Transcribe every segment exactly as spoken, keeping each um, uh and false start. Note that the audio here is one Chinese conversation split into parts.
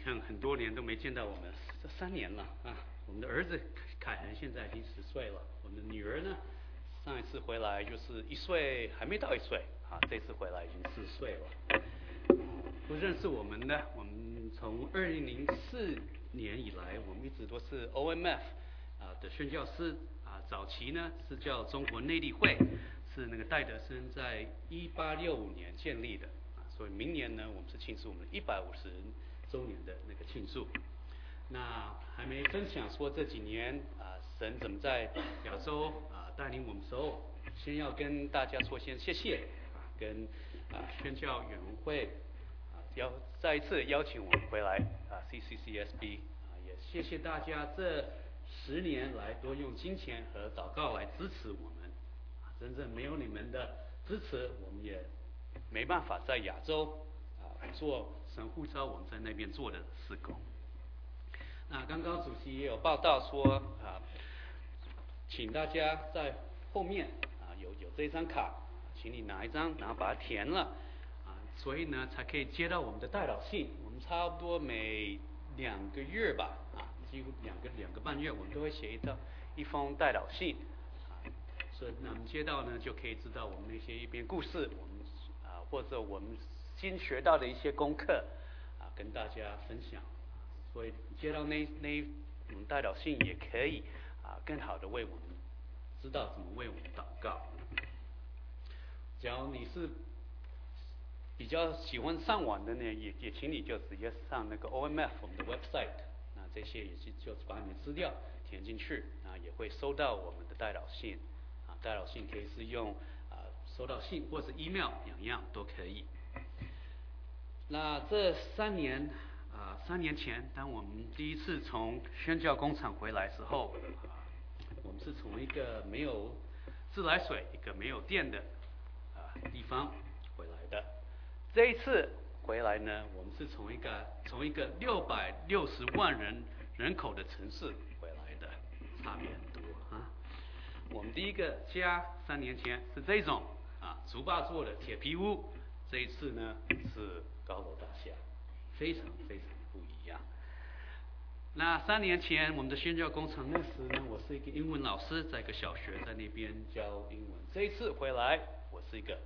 看很多年都没见到我们，这三年了啊。我们的儿子凯涵现在已经十岁了，我们的女儿呢，上一次回来就是一岁，还没到一岁啊，这次回来已经四岁了。不认识我们的，我们从二零零四年以来，我们一直都是 O M F 啊的宣教师啊，早期呢是叫中国内地会，是那个戴德生在一八六五年建立的啊，所以明年呢，我们是庆祝我们一百五十周年的那个庆祝。那还没分享说这几年啊，神怎么在亚洲啊带领我们的时候，先要跟大家说先谢谢啊，跟啊宣教委员会啊邀再一次邀请我们回来啊 C C C S B 啊，也谢谢大家这十年来多用金钱和祷告来支持我们啊，真正没有你们的支持，我们也没办法在亚洲啊做神呼召我们在那边做的事工。那刚刚主席也有报道说啊，请大家在后面啊有有这张卡，请你拿一张，然后把它填了啊，所以呢才可以接到我们的代祷信。我们差不多每两个月吧啊，几乎两个两个半月，我们都会写一张一封代祷信啊，所以那我们接到呢就可以知道我们那些一篇故事，我们啊或者我们新学到的一些功课啊，跟大家分享。所以接到那那我们代祷信也可以啊，更好的为我们知道怎么为我们祷告。假如你是比较喜欢上网的呢，也也请你就直接上那个 O M F 我们的 website， 那这些也是就把你的资料填进去，啊也会收到我们的代祷信，啊代祷信可以是用啊收到信或是 email 两样都可以。那这三年。啊，三年前，当我们第一次从宣教工厂回来之后，啊，我们是从一个没有自来水、一个没有电的啊地方回来的。这一次回来呢，我们是从一个从一个六百六十万人人口的城市回来的，差别很多啊。我们第一个家三年前是这种啊竹坝做的铁皮屋，这一次呢是高楼大厦。非常非常不一样。那三年前我们的宣教工程，那时呢，我是一个英文老师，在一个小学在那边教英文。这一次回来，我是一个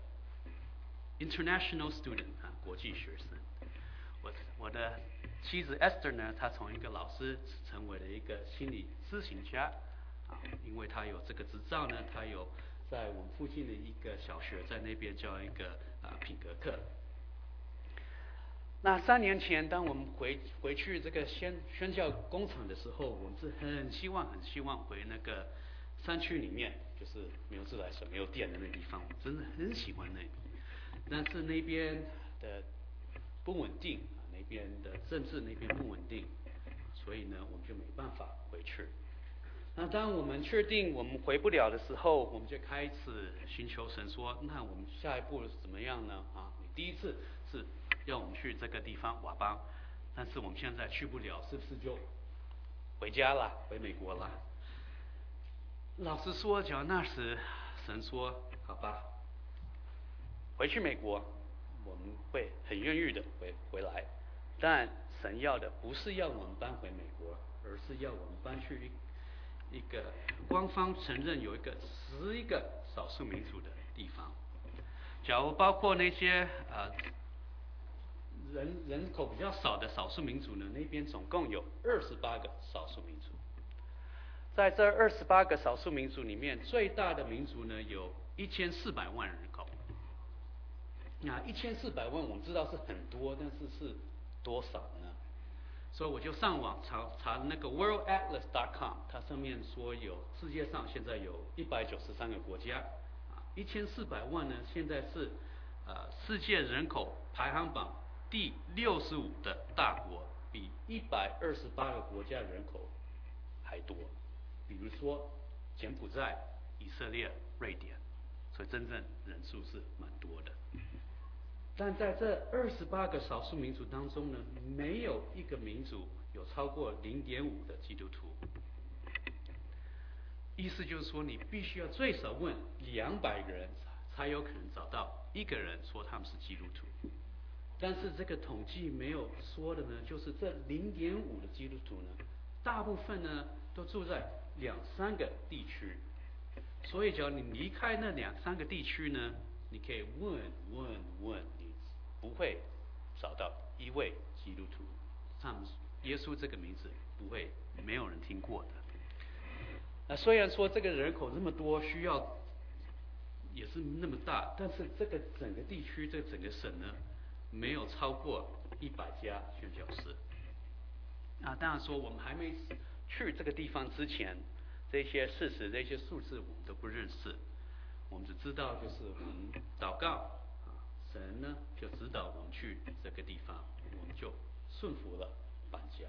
international student 啊，国际学生。我我的妻子 Esther 呢，她从一个老师成为了一个心理咨询家啊，因为她有这个执照呢，她有在我们附近的一个小学，在那边教一个啊品格课。那三年前，当我们回回去这个宣宣教工厂的时候，我们是很希望、很希望回那个山区里面，就是没有自来水、没有电的那地方，我真的很喜欢那里。但是那边的不稳定啊，那边的政治那边不稳定，所以呢，我们就没办法回去。那当我们确定我们回不了的时候，我们就开始寻求神说：那我们下一步怎么样呢？啊，你第一次是要我们去这个地方瓦邦，但是我们现在去不了，是不是就回家了，回美国了？老实说，只要那时神说好吧，回去美国，我们会很愿意的回回来。但神要的不是要我们搬回美国，而是要我们搬去一个官方承认有一个十一个少数民族的地方。假如包括那些呃。人人口比较少的少数民族呢，那边总共有二十八个少数民族。在这二十八个少数民族里面，最大的民族呢有一千四百万人口。那一千四百万我们知道是很多，但是是多少呢？所以我就上网查查那个 world atlas dot com， 它上面说有世界上现在有一百九十三个国家，啊，一千四百万呢，现在是呃世界人口排行榜第六十五的大国，比一百二十八个国家人口还多。比如说柬埔寨、以色列、瑞典，所以真正人数是蛮多的。但在这二十八个少数民族当中呢，没有一个民族有超过零点五的基督徒。意思就是说，你必须要最少问两百个人，才有可能找到一个人说他们是基督徒。 但是这个统计没有说的呢，就是这零点五的基督徒呢，大部分呢都住在两三个地区，所以只要你离开那两三个地区呢，你可以问问问，你不会找到一位基督徒，上耶稣这个名字不会没有人听过的。那虽然说这个人口那么多，需要也是那么大，但是这个整个地区，这个整个省呢，没有超过一百家宣教士。啊，当然说我们还没去这个地方之前，这些事实、这些数字我们都不认识，我们只知道就是我们祷告，啊，神呢就指导我们去这个地方，我们就顺服了搬家。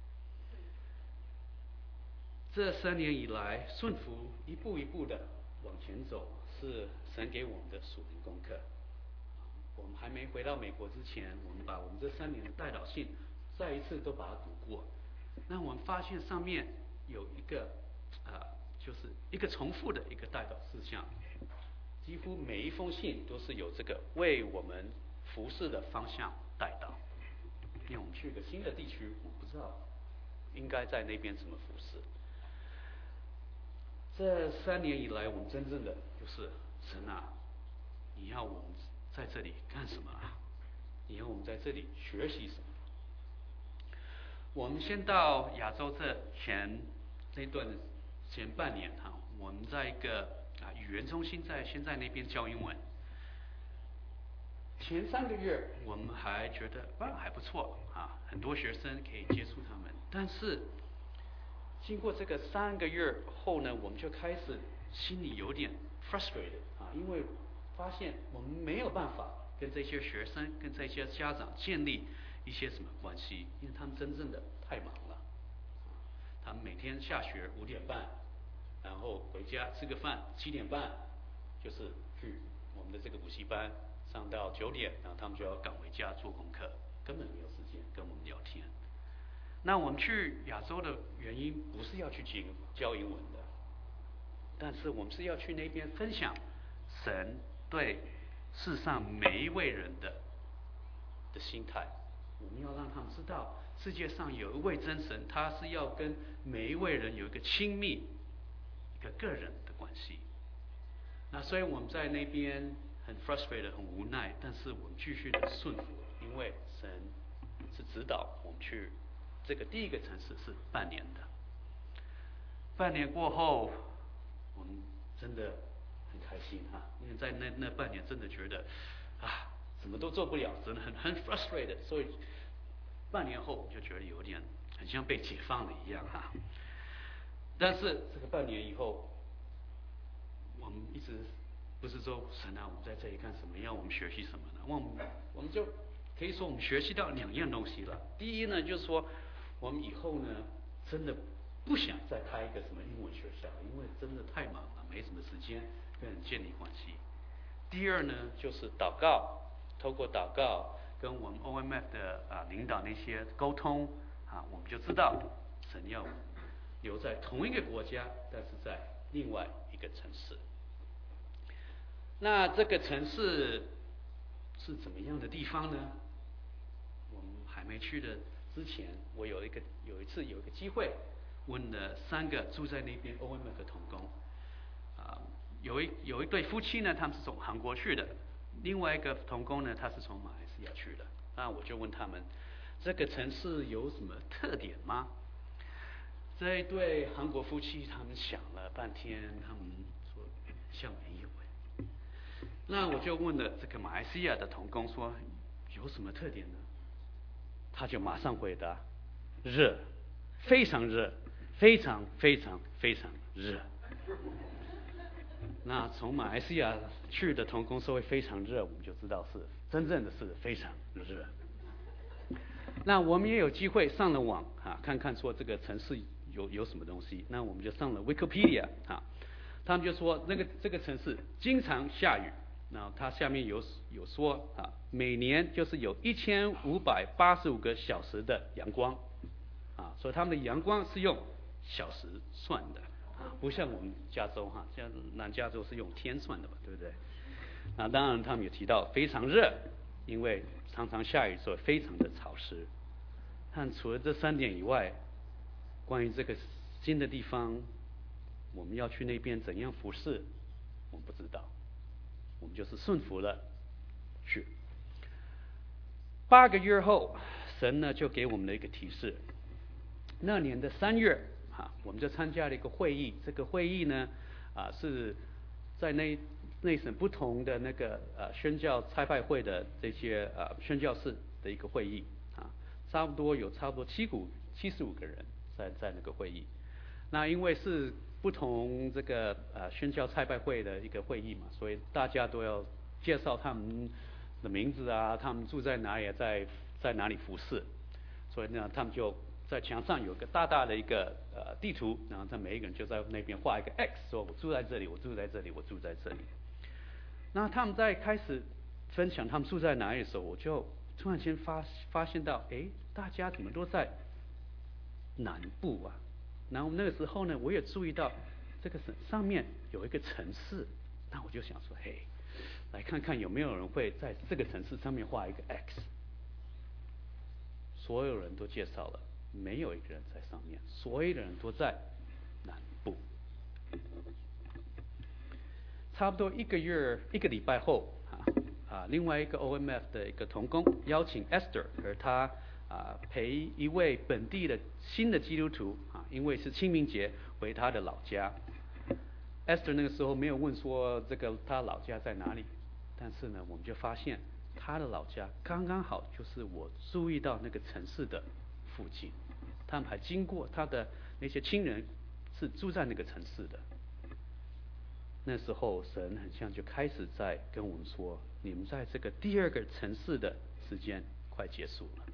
这三年以来，顺服一步一步的往前走，是神给我们的属灵功课。我们还没回到美国之前，我们把我们这三年的代祷信再一次都把它读过。那我们发现上面有一个啊、呃，就是一个重复的一个代祷事项，几乎每一封信都是有这个为我们服侍的方向代祷。因为我们去一个新的地区，我不知道应该在那边怎么服侍。这三年以来，我们真正的就是神啊，你要我们在这里干什么啊？你要我们在这里学习什么？我们先到亚洲这前那段前半年哈，我们在一个啊语言中心在现在那边教英文。前三个月我们还觉得啊还不错啊，很多学生可以接触他们，但是经过这个三个月后呢，我们就开始心里有点 frustrated 啊，因为发现我们没有办法跟这些学生、跟这些家长建立一些什么关系，因为他们真正的太忙了。他们每天下学五点半，然后回家吃个饭，七点半就是去我们的这个补习班上到九点，然后他们就要赶回家做功课，根本没有时间跟我们聊天。那我们去亚洲的原因不是要去教英文的，但是我们是要去那边分享神对世上每一位人的的心态。我们要让他们知道，世界上有一位真神，他是要跟每一位人有一个亲密、一个个人的关系。那所以我们在那边很 frustrated 很无奈，但是我们继续的顺服，因为神是指导我们去这个第一个城市是半年的。半年过后，我们真的很开心哈，因为在那那半年真的觉得啊，什么都做不了，真的很很 frustrated， 所以半年后就觉得有点很像被解放了一样哈。但是这个半年以后，我们一直不是说神啊，我们在这里干什么？要我们学习什么呢？我们我们就可以说我们学习到两样东西了。第一呢，就是说我们以后呢，真的不想再开一个什么英文学校，因为真的太忙了，没什么时间跟人建立关系。第二呢，就是祷告，透过祷告跟我们 O M F 的啊领导那些沟通啊，我们就知道神要留在同一个国家，但是在另外一个城市。那这个城市是怎么样的地方呢？我们还没去的之前，我有一个有一次有一个机会，问了三个住在那边 O M F 的同工，啊，有一有一对夫妻呢，他们是从韩国去的，另外一个同工呢，他是从马来西亚去的。那我就问他们，这个城市有什么特点吗？这一对韩国夫妻他们想了半天，他们说像没有哎。那我就问了这个马来西亚的同工说有什么特点呢？他就马上回答：热，非常热，非常非常非常热。那从马来西亚去的同工说会非常热，我们就知道是真正的是非常热。那我们也有机会上了网啊，看看说这个城市有有什么东西。那我们就上了 Wikipedia 啊，他们就说那个这个城市经常下雨。那它下面有有说啊，每年就是有一千五百八十五个小时的阳光，啊，所以他们的阳光是用小时算的，啊，不像我们加州哈，像南加州是用天算的吧，对不对？那当然他们也提到非常热， 因为常常下雨，所以非常的潮湿。但除了这三点以外，关于这个新的地方，我们要去那边怎样服侍，我们不知道，我们就是顺服了去。八个月后，神呢就给我们了一个提示。那年的三月啊，我们就参加了一个会议。这个会议呢，啊是在内内省不同的那个呃宣教差派会的这些呃宣教士的一个会议啊，差不多有差不多七股七十五个人在在那个会议。那因为是不同这个呃宣教差派会的一个会议嘛，所以大家都要介绍他们的名字啊，他们住在哪里，在在哪里服侍。所以呢，他们就在墙上有个大大的一个呃地图，然后他每一个人就在那边画一个 X， 说我住在这里，我住在这里，我住在这里。那他们在开始分享他们住在哪里的时候，我就突然间发发现到，哎，大家怎么都在南部啊？然后那个时候呢，我也注意到这个上面有一个城市，那我就想说，嘿，来看看有没有人会在这个城市上面画一个 X。所有人都介绍了，没有一个人在上面，所有的人都在南部。差不多一个月一个礼拜后啊啊，另外一个 O M F 的一个同工邀请 Esther 和他啊陪一位本地的新的基督徒啊，因为是清明节回他的老家。Esther 那个时候没有问说这个他老家在哪里，但是呢，我们就发现他的老家刚刚好就是我注意到那个城市的附近，他们还经过他的那些亲人是住在那个城市的。那时候神很像就开始在跟我们说，你们在这个第二个城市的时间快结束了。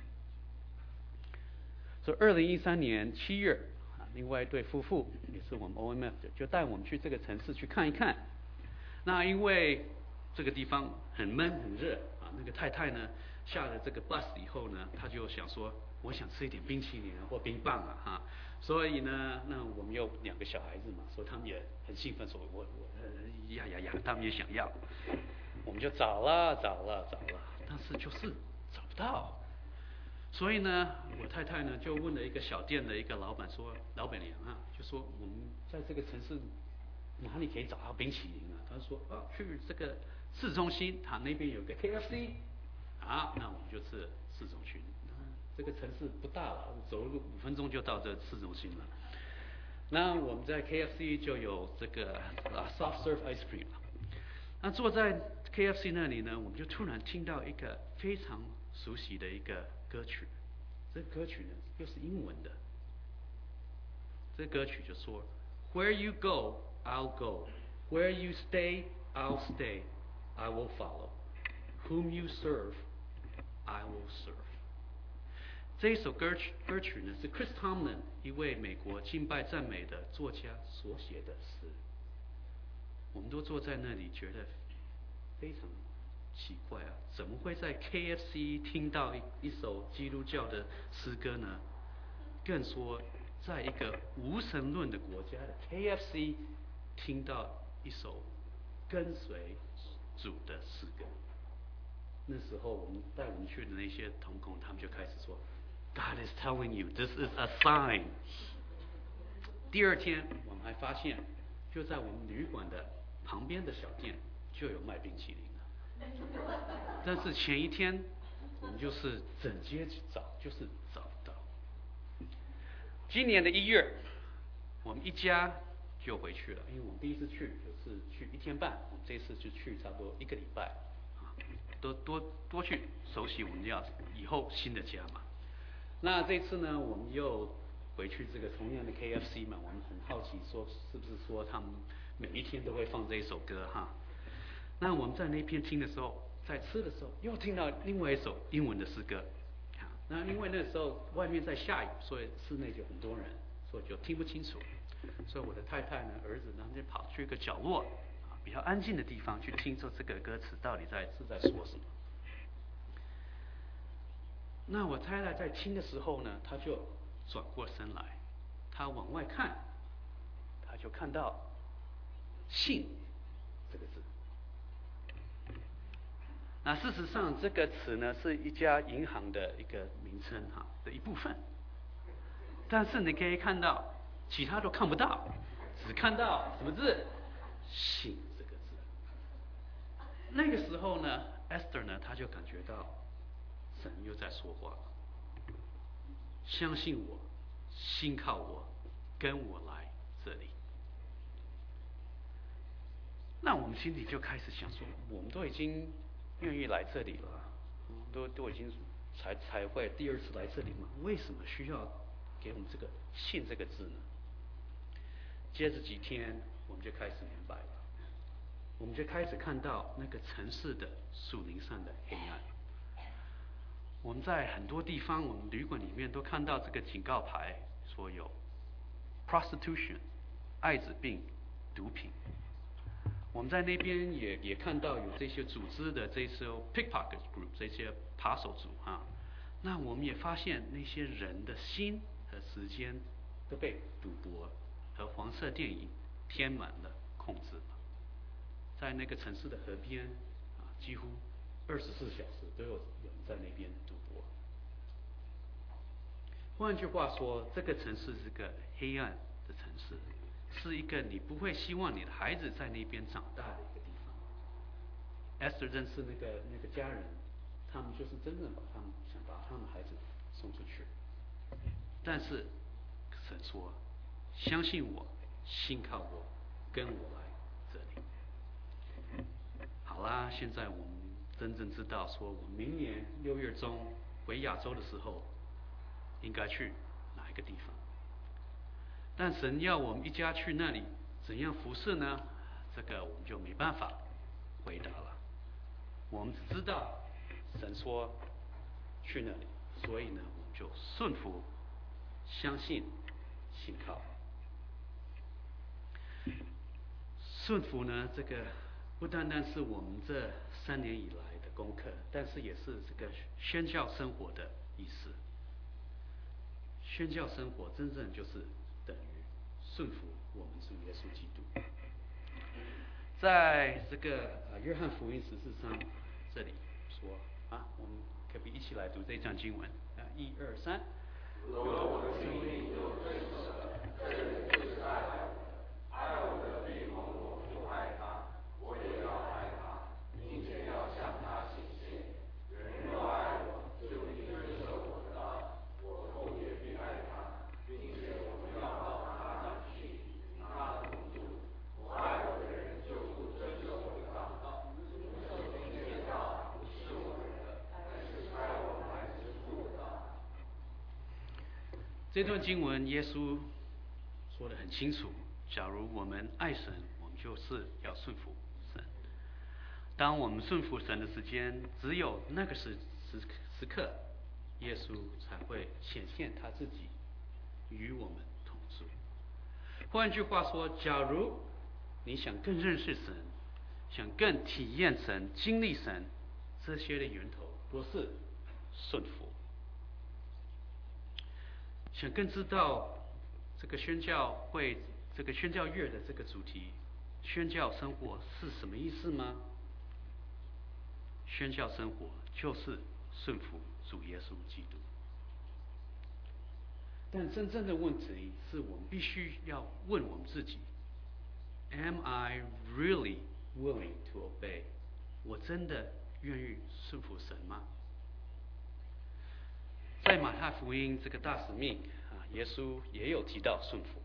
所以二零一三年七月啊，另外一对夫妇也是我们 O M F 的，就带我们去这个城市去看一看。那因为这个地方很闷很热啊，那个太太呢下了这个 bus 以后呢，她就想说，我想吃一点冰淇淋或冰棒啊哈。所以呢，那我们有两个小孩子嘛，所以他们也很兴奋，说我我呃呀呀呀，他们也想要。我们就找了找了找了，但是就是找不到。所以呢，我太太呢就问了一个小店的一个老板说，老板娘啊，就说我们在这个城市哪里可以找到冰淇淋啊？他说啊，去这个市中心，他那边有个 K F C， 啊，那我们就去市中心。这个城市不大了，走路五分钟就到这市中心了。那我们在 K F C 就有这个啊 soft serve ice cream。那坐在 K F C 那里呢，我们就突然听到一个非常熟悉的一个歌曲。这歌曲呢又是英文的。这歌曲就说 ：Where you go, I'll go. Where you stay, I'll stay. I will follow. Whom you serve, I will serve. 这一首歌曲歌曲呢是 Chris Tomlin 一位美国敬拜赞美的作家所写的诗。我们都坐在那里觉得非常奇怪啊，怎么会在 K F C 听到一一首基督教的诗歌呢？更说在一个无神论的国家的 K F C 听到一首跟随主的诗歌。那时候我们带我们去的那些同工，他们就开始说 God is telling you this is a sign。 第二天我们还发现，就在我们旅馆的旁边的小店就有卖冰淇淋了。但是前一天我们就是整街去找，就是找不到。今年的一月，我们一家就回去了，因为我们第一次去就是去一天半，我们这次就去差不多一个礼拜啊，多多多去熟悉我们要以后新的家嘛。那这次呢，我们又回去这个同样的 K F C 嘛，我们很好奇说是不是说他们每一天都会放这一首歌哈？那我们在那边听的时候，在吃的时候又听到另外一首英文的诗歌。那因为那时候外面在下雨，所以室内就很多人，所以就听不清楚。所以我的太太呢、儿子呢，就跑去一个角落啊，比较安静的地方去听说这个歌词到底在是在说什么。那我太太在听的时候呢，她就转过身来，她往外看，她就看到信这个字。 那事实上，这个词呢是一家银行的一个名称哈的一部分，但是你可以看到，其他都看不到，只看到什么字？信这个字。那个时候呢 ，Esther 呢，他就感觉到神又在说话，相信我，信靠我，跟我来这里。那我们心里就开始想说，我们都已经愿意来这里了，都都已经才才会第二次来这里嘛，为什么需要给我们这个信这个字呢？接着几天，我们就开始明白了，我们就开始看到那个城市的树林上的黑暗。我们在很多地方，我们旅馆里面都看到这个警告牌，说有 prostitution 艾滋病、毒品。我们在那边也也看到有这些组织的这些 pickpocket group 这些扒手组啊，那我们也发现那些人的心和时间都被赌博和黄色电影填满了、控制了。在那个城市的河边啊，几乎二十四小时都有人在那边赌博。换句话说，这个城市是个黑暗的城市。是一个你不会希望你的孩子在那边长大的一个地方。Esther 认识那个那个家人，他们就是真正把他们想把他们孩子送出去。但是神说，相信我，信靠我，跟我来这里。好啦，现在我们真正知道，说我明年六月中回亚洲的时候，应该去哪一个地方。但神要我们一家去那里，怎样服侍呢？这个我们就没办法回答了。我们只知道神说去那里，所以呢，我们就顺服、相信、信靠。顺服呢，这个不单单是我们这三年以来的功课，但是也是这个宣教生活的意思。宣教生活真正就是等于顺服我们主耶稣基督。在这个呃约翰福音十四章这里说啊，我们可不可以一起来读这段经文啊？一二三。有了我的生命就真实了，这人就是爱我，爱我的必蒙我就爱他，我也要爱他，并且要向他显现。人若爱我，就必遵守我的道，我父也必爱他，并且我们要到他那里去，与他同住。我爱我的人就不遵守我的道，遵守并且道不是我的，乃是差我来之父的道。这段经文，耶稣说得很清楚：假如我们爱神，我们就是要顺服神。当我们顺服神的时间，只有那个时时时刻，耶稣才会显现他自己，与我们同住。换句话说，假如你想更认识神，想更体验神、经历神，这些的源头都是顺服。想更知道这个宣教会、这个宣教月的这个主题，宣教生活是什么意思吗？宣教生活就是顺服主耶稣基督。但真正的问题是我们必须要问我们自己 ：Am I really willing to obey？ 我真的愿意顺服神吗？在马太福音这个大使命啊，耶稣也有提到顺服。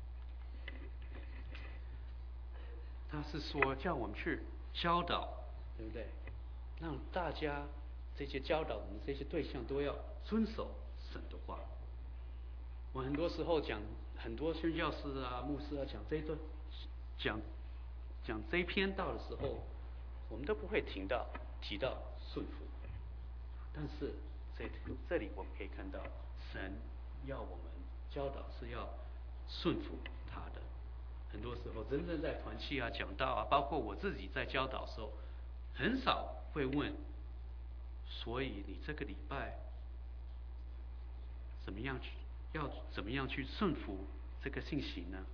他是说叫我们去教导，对不对？让大家这些教导我们这些对象都要遵守神的话。我很多时候讲，很多宣教师啊、牧师啊讲这一段，讲讲这一篇道的时候，我们都不会停到提到顺服。但是在这里我们可以看到，神要我们教导是要顺服他的。很多时候，真正在团契啊、讲道啊，包括我自己在教导的时候，很少会问，所以你这个礼拜怎么样去，要怎么样去顺服这个信息呢？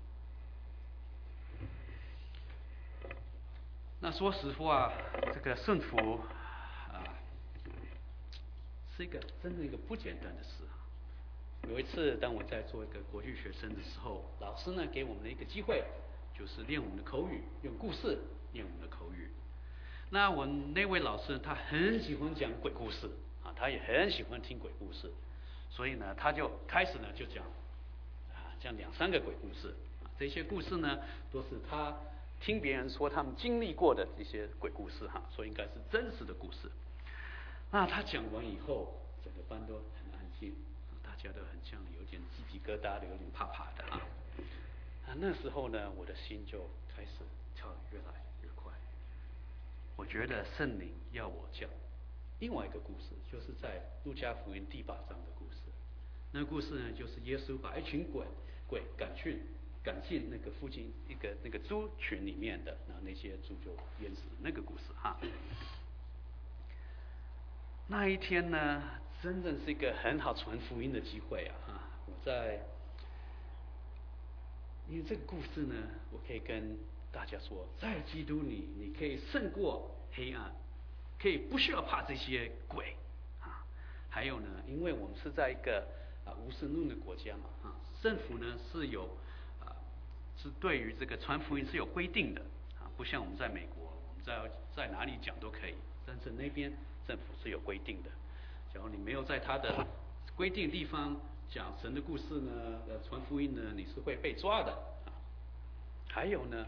那说实话，这个顺服是一个真的一个不简单的事啊。有一次，当我在做一个国际学生的时候，老师呢给我们的一个机会，就是练我们的口语，用故事练我们的口语。那我那位老师他很喜欢讲鬼故事啊，他也很喜欢听鬼故事，所以呢，他就开始呢就讲啊，讲两三个鬼故事啊，这些故事呢都是他听别人说他们经历过的一些鬼故事哈，所以应该是真实的故事。那他讲完以后，整个班都很安静，大家都很像有点鸡皮疙瘩的，有点怕怕的啊。啊，那时候呢，我的心就开始跳得越来越快。我觉得圣灵要我讲另外一个故事，就是在路加福音第八章的故事。那个故事呢，就是耶稣把一群鬼鬼赶去赶进那个附近一个那个猪群里面的，然后那些猪就淹死了，那个故事哈。那一天呢，真正是一个很好传福音的机会啊！哈，我在，因为这个故事呢，我可以跟大家说，在基督里，你可以胜过黑暗，可以不需要怕这些鬼啊。还有呢，因为我们是在一个啊无神论的国家嘛，啊，政府呢是有啊是对于这个传福音是有规定的啊，不像我们在美国，我们在在哪里讲都可以，但是那边政府是有规定的。假如你没有在他的规定地方讲神的故事呢，呃，传福音呢，你是会被抓的啊。还有呢，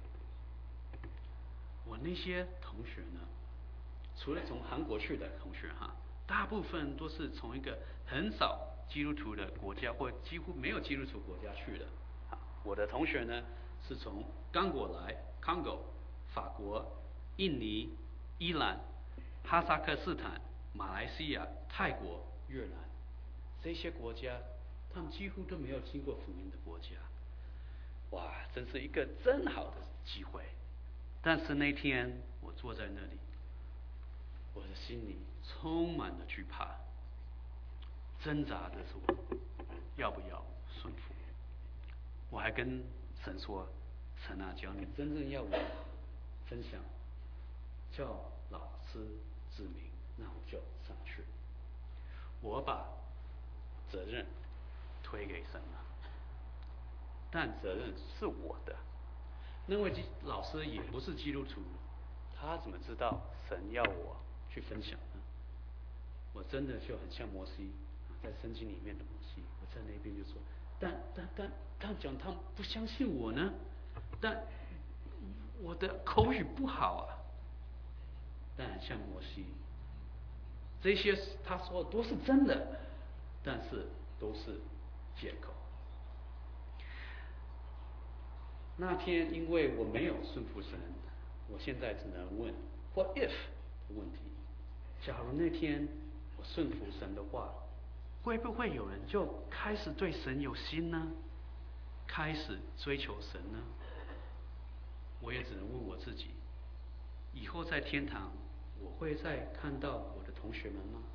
我那些同学呢，除了从韩国去的同学哈，大部分都是从一个很少基督徒的国家或几乎没有基督徒国家去的啊。我的同学呢是从刚果来、康狗、法国、印尼、伊朗、哈萨克斯坦、马来西亚、泰国、越南这些国家，他们几乎都没有听过福音的国家。哇，真是一个真好的机会。但是那天我坐在那里，我的心里充满了惧怕，挣扎的是我要不要顺服。我还跟神说：“神啊，只要你真正要我分享，叫老师指明，那我就上去。”我把责任推给神了，但责任是我的。那位老师也不是基督徒，他怎么知道神要我去分享呢？我真的就很像摩西，在圣经里面的摩西，我在那边就说，但但但他讲他不相信我呢，但我的口语不好啊，但很像摩西，这些他说的都是真的，但是都是借口。那天因为我没有顺服神，我现在只能问 what if 的问题。假如那天我顺服神的话，会不会有人就开始对神有心呢？开始追求神呢？我也只能问我自己，以后在天堂我会再看到我的同学们吗？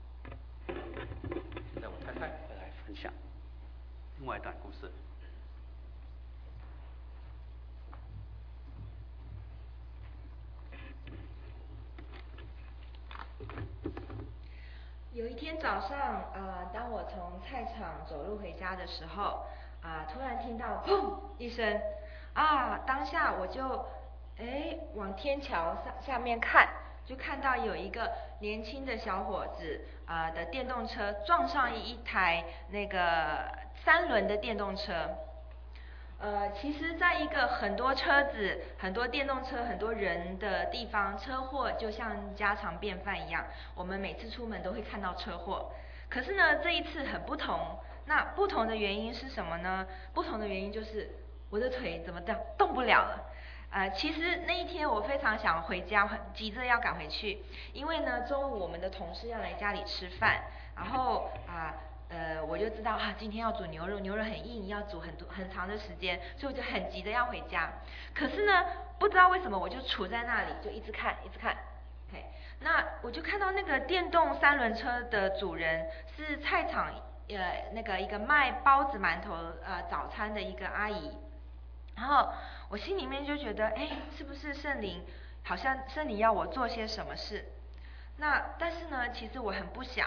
现在我太太会来分享另外一段故事。 有一天早上，呃，当我从菜场走路回家的时候，啊、呃，突然听到砰一声，啊，当下我就，哎，往天桥上下面看，就看到有一个年轻的小伙子，啊、呃、的电动车撞上一台那个三轮的电动车。呃，其实，在一个很多车子、很多电动车、很多人的地方，车祸就像家常便饭一样。我们每次出门都会看到车祸。可是呢，这一次很不同。那不同的原因是什么呢？不同的原因就是我的腿怎么动动不了了。呃，其实那一天我非常想回家，很急着要赶回去，因为呢，中午我们的同事要来家里吃饭，然后啊。呃呃，我就知道啊，今天要煮牛肉，牛肉很硬，要煮很多很长的时间，所以我就很急的要回家。可是呢，不知道为什么我就杵在那里，就一直看，一直看。嘿，那我就看到那个电动三轮车的主人是菜场呃那个一个卖包子馒头呃早餐的一个阿姨。然后我心里面就觉得，哎，是不是圣灵好像圣灵要我做些什么事？那但是呢，其实我很不想。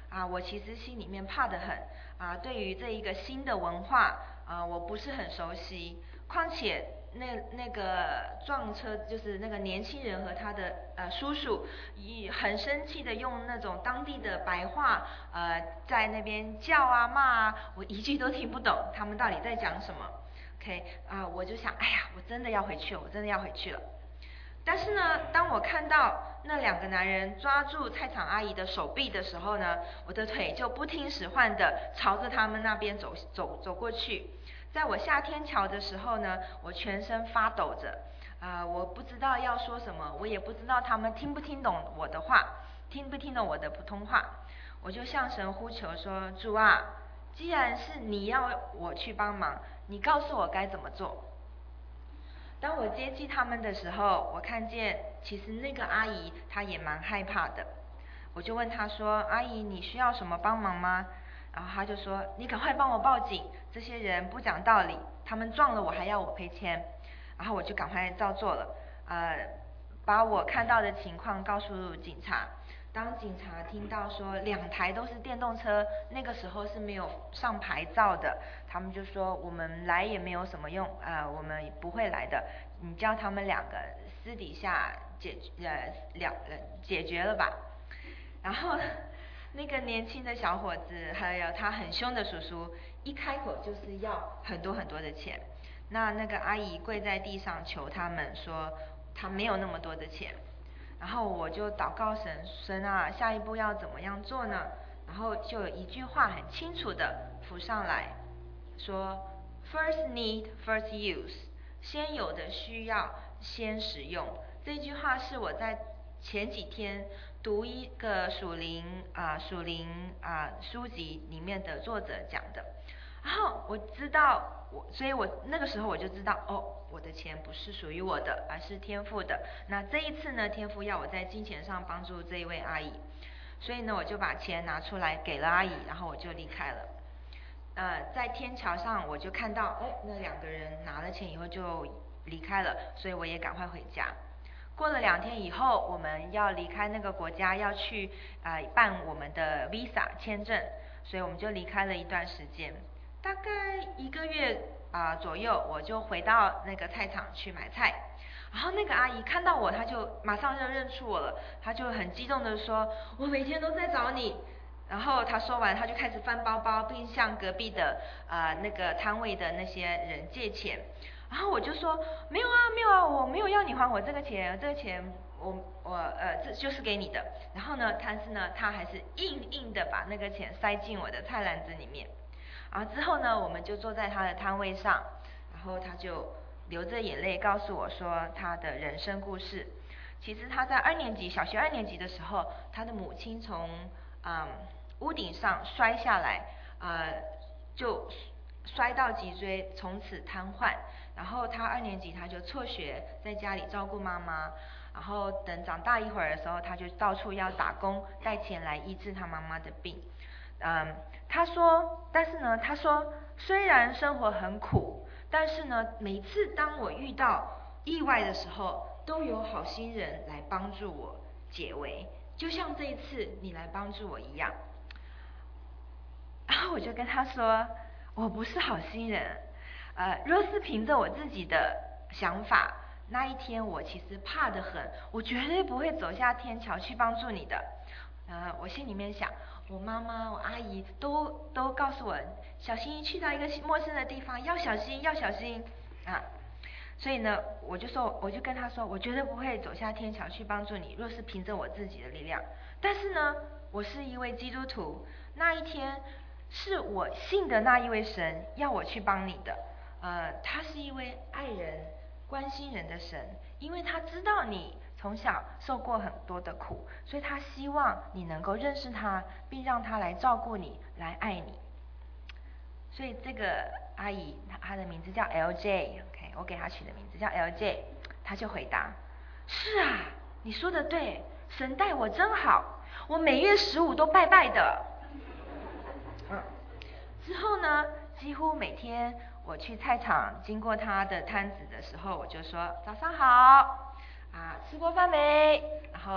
啊，我其实心里面怕得很啊，对于这一个新的文化啊，我不是很熟悉。况且那那个撞车就是那个年轻人和他的呃叔叔，以很生气的用那种当地的白话呃在那边叫啊骂啊，我一句都听不懂，他们到底在讲什么。OK 啊，我就想，哎呀，我真的要回去了，我真的要回去了。但是呢，当我看到那两个男人抓住菜场阿姨的手臂的时候呢，我的腿就不听使唤的朝着他们那边走走走过去。在我下天桥的时候呢，我全身发抖着，啊、呃，我不知道要说什么，我也不知道他们听不听懂我的话，听不听懂我的普通话。我就向神呼求说：主啊，既然是你要我去帮忙，你告诉我该怎么做。当我接近他们的时候，我看见其实那个阿姨她也蛮害怕的。我就问她说：阿姨，你需要什么帮忙吗？然后她就说：你赶快帮我报警，这些人不讲道理，他们撞了我还要我赔钱。然后我就赶快照做了，呃，把我看到的情况告诉警察。当警察听到说两台都是电动车，那个时候是没有上牌照的，他们就说我们来也没有什么用，呃，我们不会来的，你叫他们两个私底下解呃了呃解决了吧。然后那个年轻的小伙子还有他很凶的叔叔，一开口就是要很多很多的钱。那那个阿姨跪在地上求他们说，他没有那么多的钱。然后我就祷告神，神啊，下一步要怎么样做呢？然后就有一句话很清楚的浮上来，说 First need, first use， 先有的需要先使用。这句话是我在前几天读一个属灵啊、呃、属灵啊、呃、书籍里面的作者讲的。然后我知道我，所以我那个时候我就知道，哦，我的钱不是属于我的，而是天父的。那这一次呢，天父要我在金钱上帮助这一位阿姨，所以呢，我就把钱拿出来给了阿姨，然后我就离开了。呃，在天桥上我就看到，哎，那两个人拿了钱以后就离开了，所以我也赶快回家。过了两天以后，我们要离开那个国家，要去啊、呃、办我们的 visa 签证，所以我们就离开了一段时间。大概一个月啊、呃、左右，我就回到那个菜场去买菜，然后那个阿姨看到我，她就马上就认出我了，她就很激动的说：“我每天都在找你。”然后她说完，她就开始翻包包，并向隔壁的啊、呃、那个摊位的那些人借钱。然后我就说：“没有啊，没有啊，我没有要你还我这个钱，这个钱我我呃这就是给你的。”然后呢，但是呢，他还是硬硬的把那个钱塞进我的菜篮子里面。然后之后呢，我们就坐在他的摊位上，然后他就流着眼泪告诉我说他的人生故事。其实他在二年级，小学二年级的时候，他的母亲从嗯屋顶上摔下来，呃就摔到脊椎，从此瘫痪。然后他二年级他就辍学，在家里照顾妈妈。然后等长大一会儿的时候，他就到处要打工，带钱来医治他妈妈的病。嗯，他说，但是呢，他说虽然生活很苦，但是呢，每次当我遇到意外的时候，都有好心人来帮助我解围，就像这一次你来帮助我一样。然后我就跟他说，我不是好心人，呃，若是凭着我自己的想法，那一天我其实怕得很，我绝对不会走下天桥去帮助你的。呃，我心里面想，我妈妈、我阿姨都都告诉我，小心去到一个陌生的地方要小心，要小心啊。所以呢，我就说，我就跟他说，我绝对不会走下天桥去帮助你，若是凭着我自己的力量。但是呢，我是一位基督徒，那一天是我信的那一位神要我去帮你的。呃，他是一位爱人、关心人的神，因为他知道你从小受过很多的苦，所以他希望你能够认识他，并让他来照顾你，来爱你。所以这个阿姨，她的名字叫 L J，OK， 我给她取的名字叫 L J， 她就回答：是啊，你说的对，神待我真好，我每月十五都拜拜的。嗯，之后呢，几乎每天我去菜场经过她的摊子的时候，我就说早上好。啊，吃过饭没？然后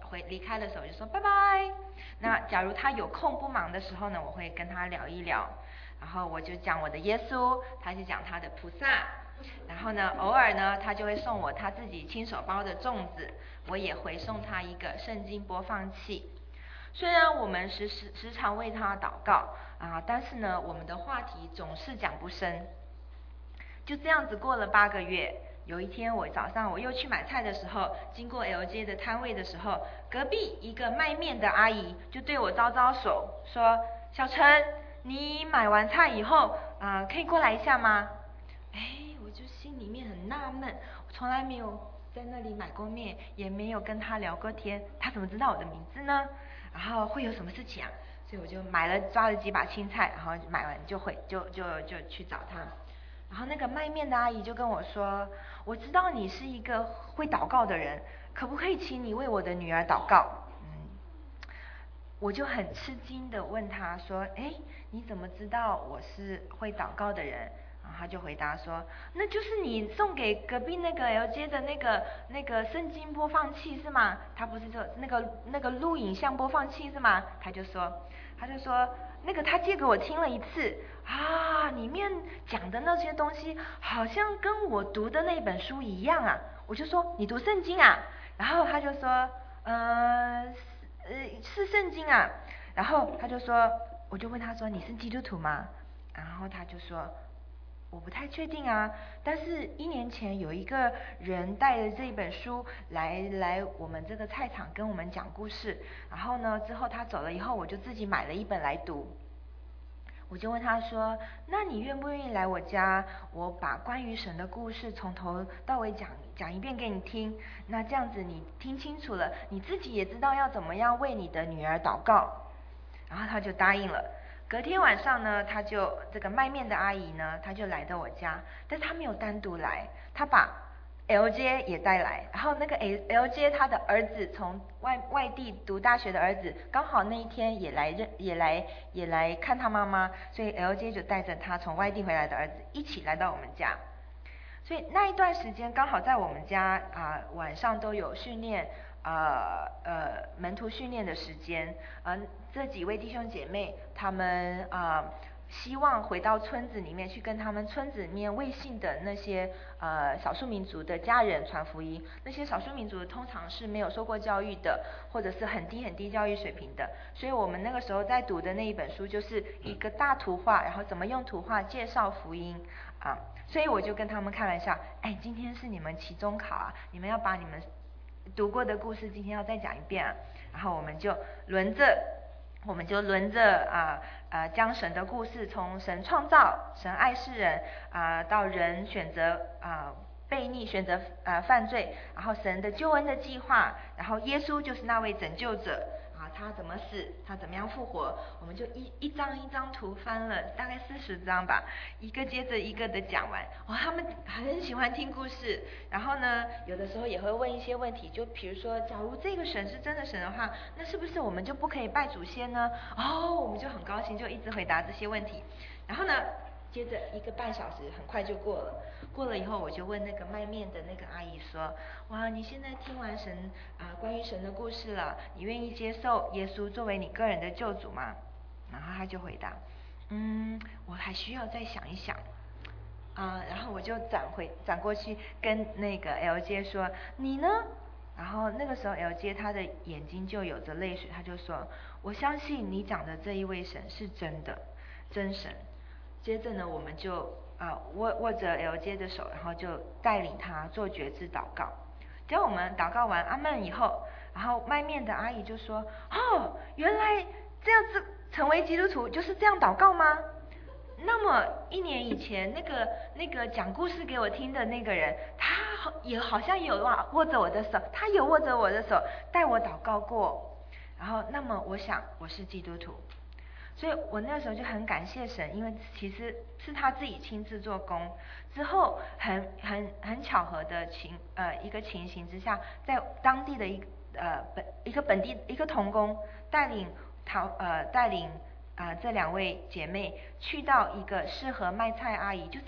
回离开的时候就说拜拜。那假如他有空不忙的时候呢，我会跟他聊一聊，然后我就讲我的耶稣，他就讲他的菩萨，然后呢偶尔呢他就会送我他自己亲手包的粽子，我也回送他一个圣经播放器。虽然我们时时时常为他祷告啊，但是呢我们的话题总是讲不深。就这样子过了八个月，有一天我早上我又去买菜的时候，经过 L J 的摊位的时候，隔壁一个卖面的阿姨就对我招招手说，小陈，你买完菜以后啊、呃，可以过来一下吗？哎，我就心里面很纳闷，我从来没有在那里买过面，也没有跟他聊过天，他怎么知道我的名字呢？然后会有什么事情啊？所以我就买了抓了几把青菜，然后买完就会就就就去找他。然后那个卖面的阿姨就跟我说，我知道你是一个会祷告的人，可不可以请你为我的女儿祷告？嗯，我就很吃惊的问他说，哎，你怎么知道我是会祷告的人？然后他就回答说，那就是你送给隔壁那个 L J 的那个那个圣经播放器是吗？他不是说那个那个录影像播放器是吗？他就说他就说那个他借给我听了一次啊，里面讲的那些东西好像跟我读的那本书一样啊。我就说你读圣经啊？然后他就说呃呃是圣经啊。然后他就说，我就问他说你是基督徒吗？然后他就说我不太确定啊，但是一年前有一个人带着这本书来来我们这个菜场跟我们讲故事，然后呢之后他走了以后，我就自己买了一本来读。我就问他说，那你愿不愿意来我家，我把关于神的故事从头到尾讲讲一遍给你听，那这样子你听清楚了，你自己也知道要怎么样为你的女儿祷告。然后他就答应了。隔天晚上呢，他就这个卖面的阿姨呢，她就来到我家，但她没有单独来，她把 L J 也带来，然后那个 L J 他的儿子从外外地读大学的儿子，刚好那一天也来认也来也来看他妈妈，所以 L J 就带着他从外地回来的儿子一起来到我们家。所以那一段时间刚好在我们家啊、呃、晚上都有训练。呃呃，门徒训练的时间，呃，这几位弟兄姐妹，他们啊、呃，希望回到村子里面去跟他们村子里面未信的那些呃少数民族的家人传福音。那些少数民族通常是没有受过教育的，或者是很低很低教育水平的。所以我们那个时候在读的那一本书就是一个大图画，然后怎么用图画介绍福音啊。所以我就跟他们开玩笑，哎，今天是你们期中考啊，你们要把你们读过的故事今天要再讲一遍啊，然后我们就轮着，我们就轮着啊呃将神的故事从神创造、神爱世人啊、呃、到人选择啊、呃、悖逆、选择呃犯罪，然后神的救恩的计划，然后耶稣就是那位拯救者啊，他怎么死，他怎么样复活，我们就一一张一张图翻了大概四十张吧，一个接着一个的讲完。哇，他们很喜欢听故事，然后呢有的时候也会问一些问题，就比如说假如这个神是真的神的话，那是不是我们就不可以拜祖先呢？哦，我们就很高兴，就一直回答这些问题。然后呢接着一个半小时很快就过了，过了以后我就问那个卖面的那个阿姨说，哇，你现在听完神啊、呃、关于神的故事了，你愿意接受耶稣作为你个人的救主吗？然后他就回答，嗯，我还需要再想一想啊、呃、然后我就转回转过去跟那个 L J 说，你呢？然后那个时候 L J 他的眼睛就有着泪水，他就说，我相信你讲的这一位神是真的真神。接着呢我们就啊、呃、握握着 L J 的手，然后就带领他做觉知祷告。等我们祷告完阿们以后，然后卖面的阿姨就说，哦，原来这样子成为基督徒就是这样祷告吗？那么一年以前那个那个讲故事给我听的那个人，他也好像有握着我的手，他有握着我的手带我祷告过，然后那么我想我是基督徒。所以我那时候就很感谢神，因为其实是他自己亲自做工。之后很很很巧合的情呃一个情形之下，在当地的一呃本一个本地一个同工带领陶呃带领啊、呃、这两位姐妹去到一个适合卖菜阿姨，就在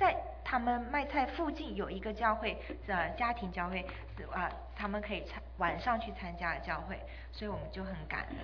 他们卖菜附近有一个教会，呃，家庭教会，啊、呃，他们可以参晚上去参加的教会，所以我们就很感恩。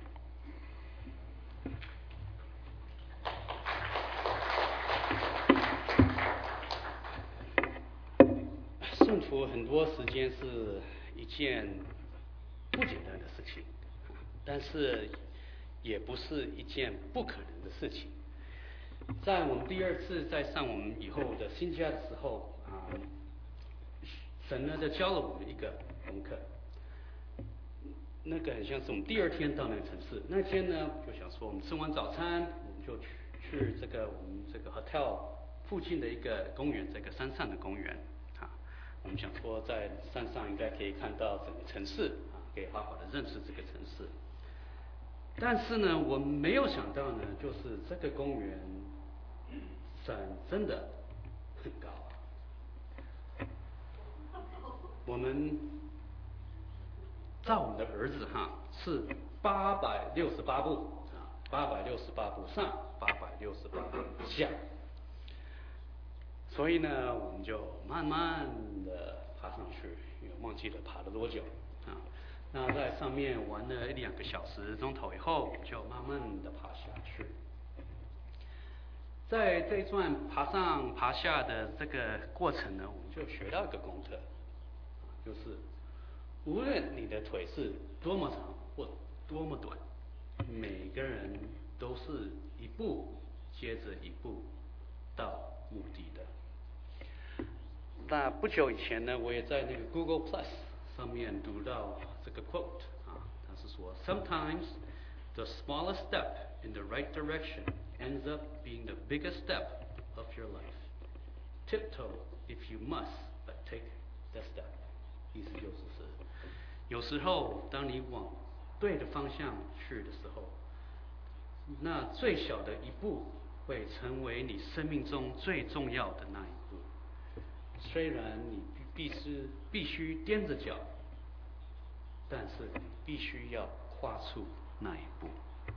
顺服很多时间是一件不简单的事情，但是也不是一件不可能的事情。在我们第二次在上我们以后的新家的时候啊，神呢就教了我们一个功课，那个很像是我们第二天到那个城市，那天呢就想说我们吃完早餐，我们就去去这个我们这个 hotel 附近的一个公园，这个山上的公园啊，我们想说在山上应该可以看到整个城市啊，可以好好的认识这个城市。但是呢，我没有想到呢，就是这个公园山真的很高啊。我们照我们的儿子哈是八百六十八步啊，八百六十八步上，八百六十八步下。所以呢，我们就慢慢的爬上去，也忘记了爬了多久啊。那在上面玩了一两个小时钟头以后，就慢慢的爬下去。在这一段爬上爬下的这个过程呢，我们就学到一个功课，就是无论你的腿是多么长或多么短，每个人都是一步接着一步到目的的。那不久以前呢，我也在那个 Google Plus 上面读到这个 quote 啊，他是说 Sometimes the smallest step in the right direction ends up being the biggest step of your life. Tiptoe if you must, but take the step. 意思就是是，有时候当你往对的方向去的时候，那最小的一步会成为你生命中最重要的那一步。虽然你必须必须踮着脚，但是你必须要跨出那一步。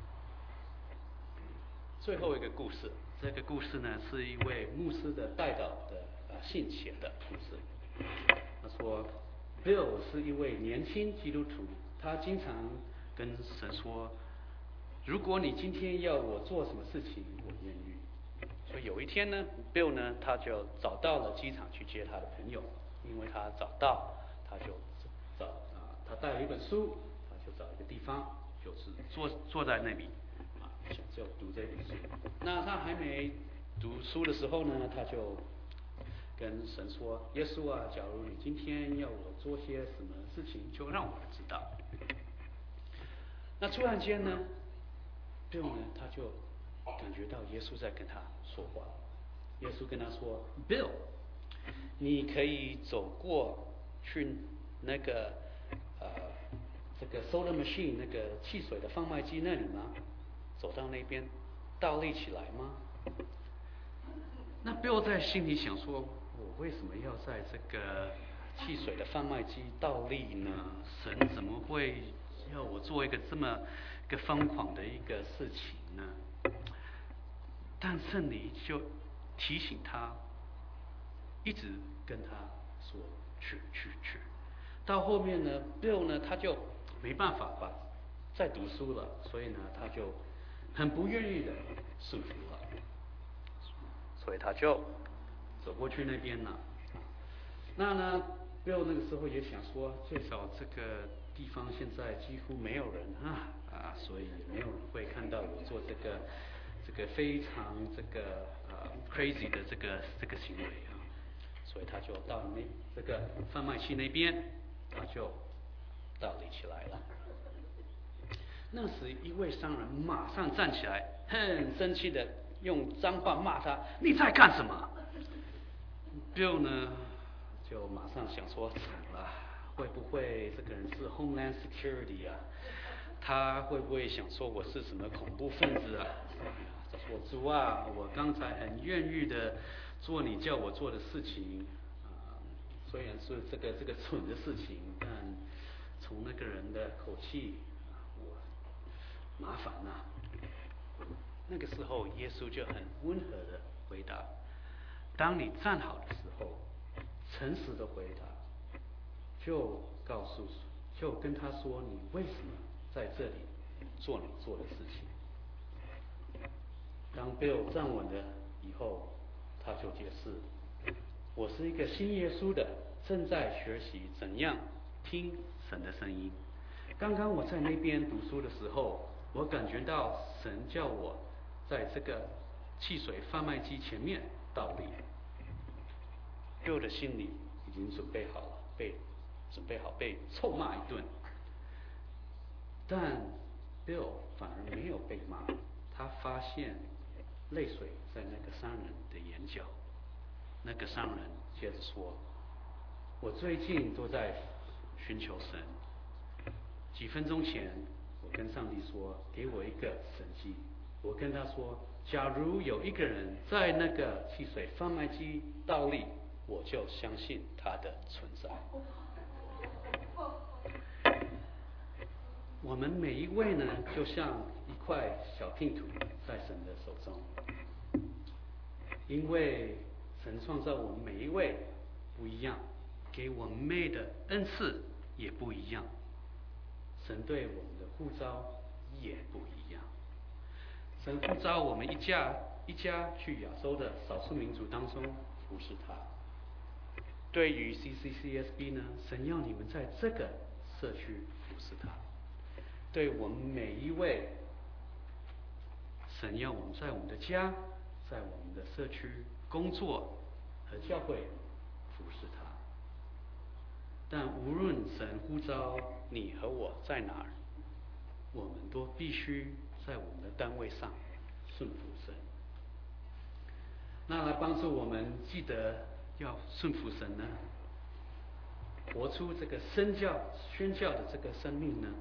最后一个故事，这个故事呢是一位牧师的代祷的呃信写的故事。他说 ，Bill 是一位年轻基督徒，他经常跟神说，如果你今天要我做什么事情，我愿意。所以有一天呢 ，Bill 呢他就找到了机场去接他的朋友，因为他找到，他就找啊，他带了一本书，他就找一个地方，就是坐坐在那里。就读这本书。那他还没读书的时候呢，他就跟神说：“耶稣啊，假如你今天要我做些什么事情，就让我知道。”那突然间呢 ，Bill 呢，他就感觉到耶稣在跟他说话。耶稣跟他说 ：“Bill， 你可以走过去那个呃这个 soda machine 那个汽水的贩卖机那里吗？走到那边倒立起来吗？”那 Bill 在心里想说：“我为什么要在这个汽水的贩卖机倒立呢？神怎么会要我做一个这么一个疯狂的一个事情呢？”但圣灵就提醒他，一直跟他说去去去。到后面呢 ，Bill 呢他就没办法把再读书了，所以呢他就很不愿意的顺服了，所以他就走过去那边了。那呢 ，Bill 那个时候也想说，最少这个地方现在几乎没有人啊啊，所以没有人会看到我做这个这个非常这个呃 crazy 的这个这个行为啊，所以他就到那这个贩卖机那边，他就倒立起来了。那时一位商人马上站起来，很生气的用脏话骂他：“你在干什么 ？”Bill 呢就马上想说：“惨了，会不会这个人是 Homeland Security 啊？他会不会想说我是什么恐怖分子啊？”他说：“主啊，我刚才很愿意的做你叫我做的事情啊，虽然是这个这个蠢的事情，但从那个人的口气。”麻烦呐、啊！那个时候，耶稣就很温和的回答：“ 当你站好的时候，诚实的回答，就告诉，就跟他说你为什么在这里做你做的事情。当 Bill 站稳了以后，他就解释，我是一个信耶稣的，正在学习怎样听神的声音。刚刚我在那边读书的时候，我感觉到神叫我在这个汽水贩卖机前面倒立。Bill 的心里已经准备好了，被准备好被臭骂一顿。但 Bill 反而没有被骂，他发现泪水在那个商人的眼角。那个商人接着说，我最近都在寻求神。几分钟前我跟上帝说，给我一个神迹。我跟他说，假如有一个人在那个汽水贩卖机倒立，我就相信他的存在。我们每一位呢，就像一块小拼图在神的手中，因为神创造我们每一位不一样，给我们妹的恩赐也不一样，神对我们的呼召也不一样。神呼召我们一家一家去亚洲的少数民族当中服侍他。对于 C C C S B 呢，神要你们在这个社区服侍他。对我们每一位，神要我们在我们的家，在我们的社区工作和教会服侍他。但无论神呼召你和我在哪儿，我们都必须在我们的单位上顺服神。那来帮助我们记得要顺服神呢，活出这个宣教宣教的这个生命呢，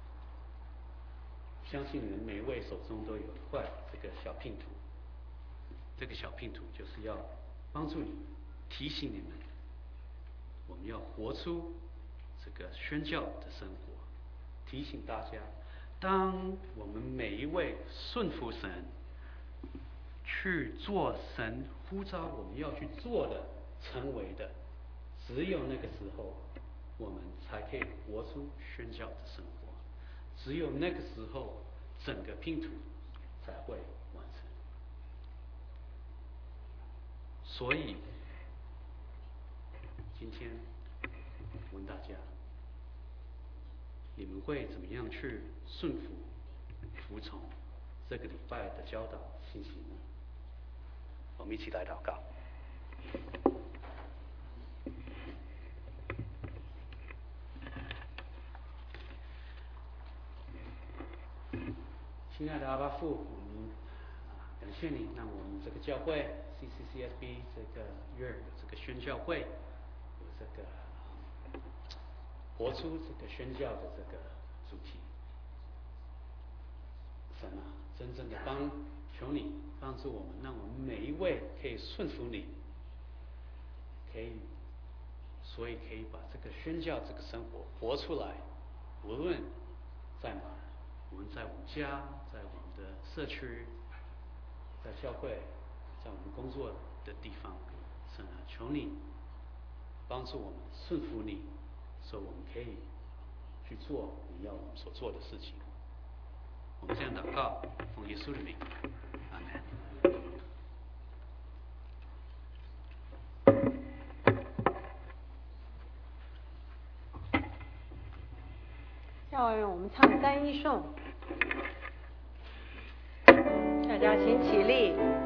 相信你们每一位手中都有一块这个小拼图。这个小拼图就是要帮助你们，提醒你们，我们要活出这个宣教的生活。提醒大家，当我们每一位顺服神，去做神呼召我们要去做的、成为的，只有那个时候，我们才可以活出宣教的生活。只有那个时候，整个拼图才会完成。所以，今天问大家，你们会怎么样去顺服、服从这个礼拜的教导信息呢？我们一起来祷告。亲爱的阿爸父，我们啊感谢你，让我们这个教会 C C C S B 这个月有这个宣教会，有这个活出这个宣教的这个主题。神啊，真正的帮求你帮助我们，让我们每一位可以顺服你，可以，所以可以把这个宣教这个生活活出来，无论在哪儿。我们在我们家，在我们的社区，在教会，在我们工作的地方，神啊，求你帮助我们顺服你，所以我们可以去做你要我们所做的事情。我们这样祷告，奉耶稣的名，阿门。 要让我们唱单一颂，大家请起立。